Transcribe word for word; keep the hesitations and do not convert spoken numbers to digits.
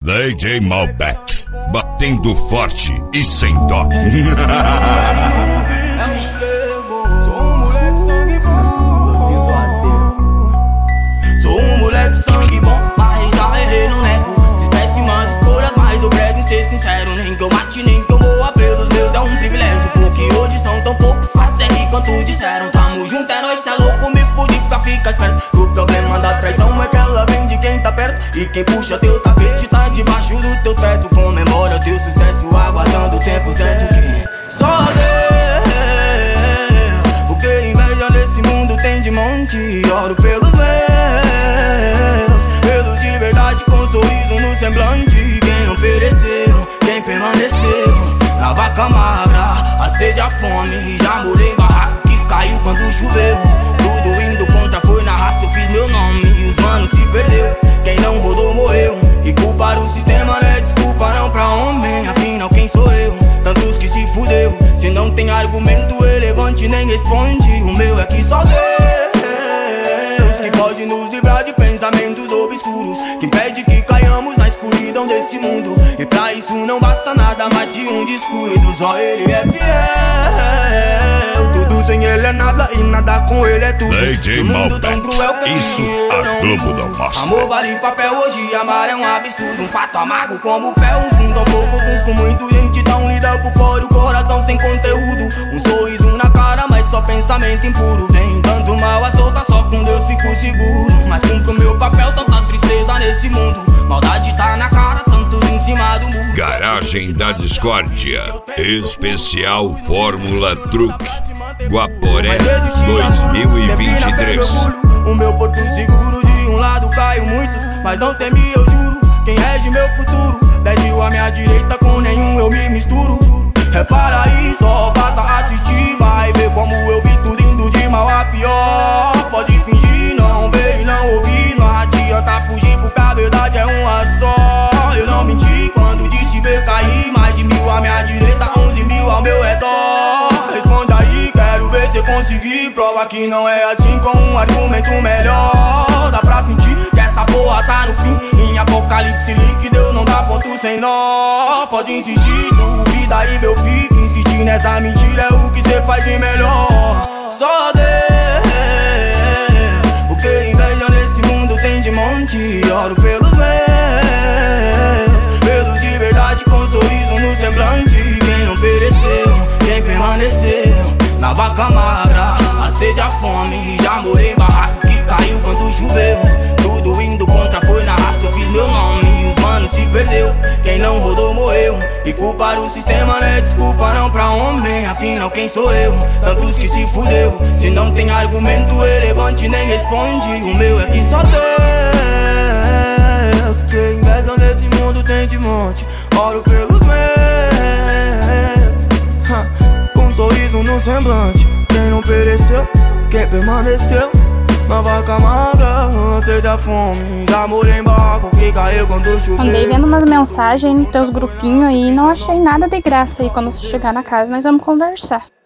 D J Malbec, batendo forte e sem dó. Sou um moleque sangue bom, mas já errei no nego. Fiz péssimas escolhas, mas eu prego ser sincero. Nem que eu mate, nem que eu morra pelos meus é um privilégio. Porque hoje são tão poucos, faço R quanto disseram. Tamo junto, é nóis, cê é louco, me fude pra ficar esperto. O problema da traição é que ela vem de quem tá perto. E quem puxa teu tapete tá debaixo do teu teto. Comemora teu sucesso, aguardando o tempo certo. Que só Deus, porque inveja nesse mundo tem de monte. Oro pelos meus, pelos de verdade com sorriso no semblante. Quem não pereceu, quem permaneceu na vaca magra, a sede, a fome. Já morei em barraco que caiu quando choveu. Tudo indo contra, foi na raça, eu fiz meu nome e os manos se perdeu. Quem não rodou morreu, e culpar o sistema não é desculpa não pra homem. Afinal quem sou eu? Tantos que se fudeu. Se não tem argumento relevante nem responde. O meu é que só Deus que pode nos livrar de pensamentos obscuros, que impede que caiamos na escuridão desse mundo. E pra isso não basta nada mais que um descuido. Só Ele é fiel, tudo sem Ele é nada e nada com Ele é tudo. D J Malbec, isso a Globo não mostra. Amor vale papel, hoje amar é um absurdo. Um fato amargo como fé, uns um tão pouco, uns com muito. Gente tão lida por fora, o coração sem conteúdo. Um sorriso na cara, mas só pensamento impuro. Vem tanto mal a solta, só com Deus fico seguro. Mas cumpro meu papel, tanta tristeza nesse mundo. Maldade tá na cara, tantos em cima do muro. Garagem da Discórdia, especial Fórmula Truck, Guaporé dois mil e vinte e três. O meu porto seguro, de um lado caiu muitos, mas não temi, eu juro. Quem rege meu futuro, dez mil à minha direita, com nenhum eu me misturo. Repara aí, só basta assistir, vai ver como eu vi tudo indo de mal a pior. Pode fingir, não ver e não ouvir, não adianta fugir porque a verdade é uma só. Eu não menti quando disse ver cair, mais de mil à minha direita, onze mil ao meu redor. Responde aí, quero ver se conseguir. Prova que não é assim com um argumento melhor. Dá pra sentir que essa porra tá no fim. Em apocalipse líquido eu não dá ponto sem nó. Pode insistir, duvida aí meu filho. Insistir nessa mentira é o que cê faz de melhor. Só Deus, porque inveja nesse mundo tem de monte. Oro pelos meus, pelos de verdade com sorriso no semblante. Quem não pereceu, quem permaneceu na vaca magra, a sede, a fome. Já morei em barraco que caiu quando choveu. Tudo indo contra, foi na raça, eu fiz meu nome e os manos se perdeu. Quem não rodou morreu, e culpar o sistema não é desculpa não pra homem. Afinal quem sou eu? Tantos que se fudeu. Se não tem argumento relevante nem responde. O meu é que só Deus, que inveja nesse mundo tem de monte. Oro pelos meus, com um sorriso no semblante. Quem não pereceu, quem permaneceu na vaca magra, seja fome. Já morei em barco que caiu quando choveu. Andei vendo umas mensagens nos teus grupinhos aí e não achei nada de graça aí. Quando você chegar na casa nós vamos conversar.